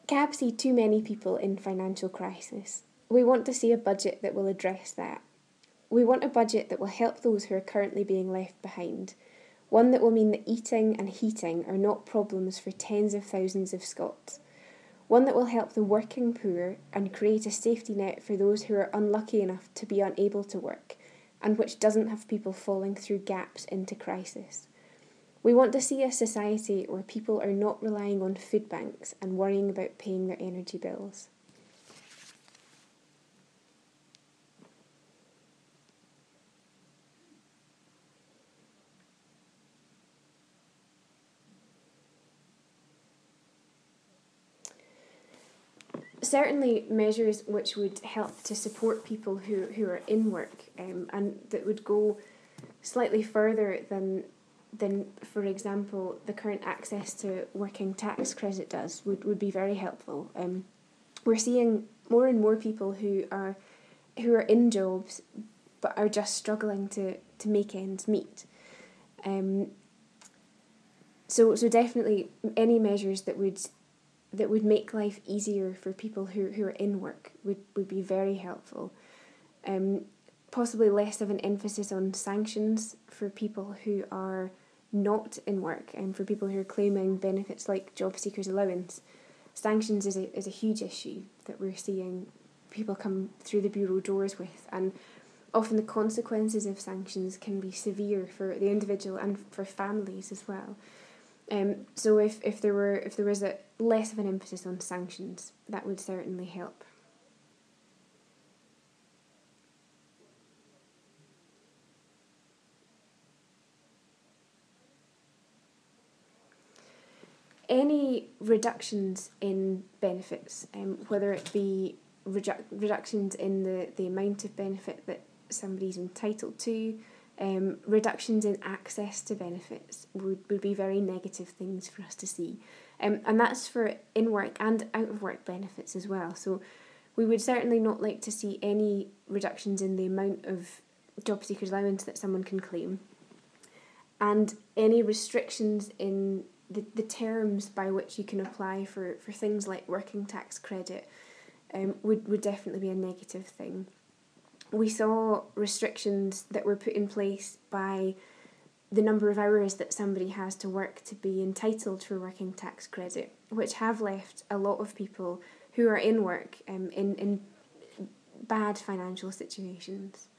CAB see too many people in financial crisis. We want to see a budget that will address that. We want a budget that will help those who are currently being left behind. One that will mean that eating and heating are not problems for tens of thousands of Scots. One that will help the working poor and create a safety net for those who are unlucky enough to be unable to work, and which doesn't have people falling through gaps into crisis. We want to see a society where people are not relying on food banks and worrying about paying their energy bills. Certainly measures which would help to support people who are in work, and that would go slightly further than, for example, the current access to working tax credit does, would be very helpful. We're seeing more and more people who are in jobs but are just struggling to make ends meet. So definitely any measures that would make life easier for people who are in work would be very helpful. Possibly less of an emphasis on sanctions for people who are not in work, and for people who are claiming benefits like job seekers allowance. Sanctions is a huge issue that we're seeing people come through the bureau doors with, and often the consequences of sanctions can be severe for the individual and for families as well. So if there was a less of an emphasis on sanctions, that would certainly help. Any reductions in benefits, whether it be reductions in the amount of benefit that somebody's entitled to, reductions in access to benefits would be very negative things for us to see. And that's for in-work and out-of-work benefits as well. So we would certainly not like to see any reductions in the amount of job seekers allowance that someone can claim, and any restrictions in the terms by which you can apply for things like working tax credit would definitely be a negative thing. We saw restrictions that were put in place by the number of hours that somebody has to work to be entitled for working tax credit, which have left a lot of people who are in work in bad financial situations.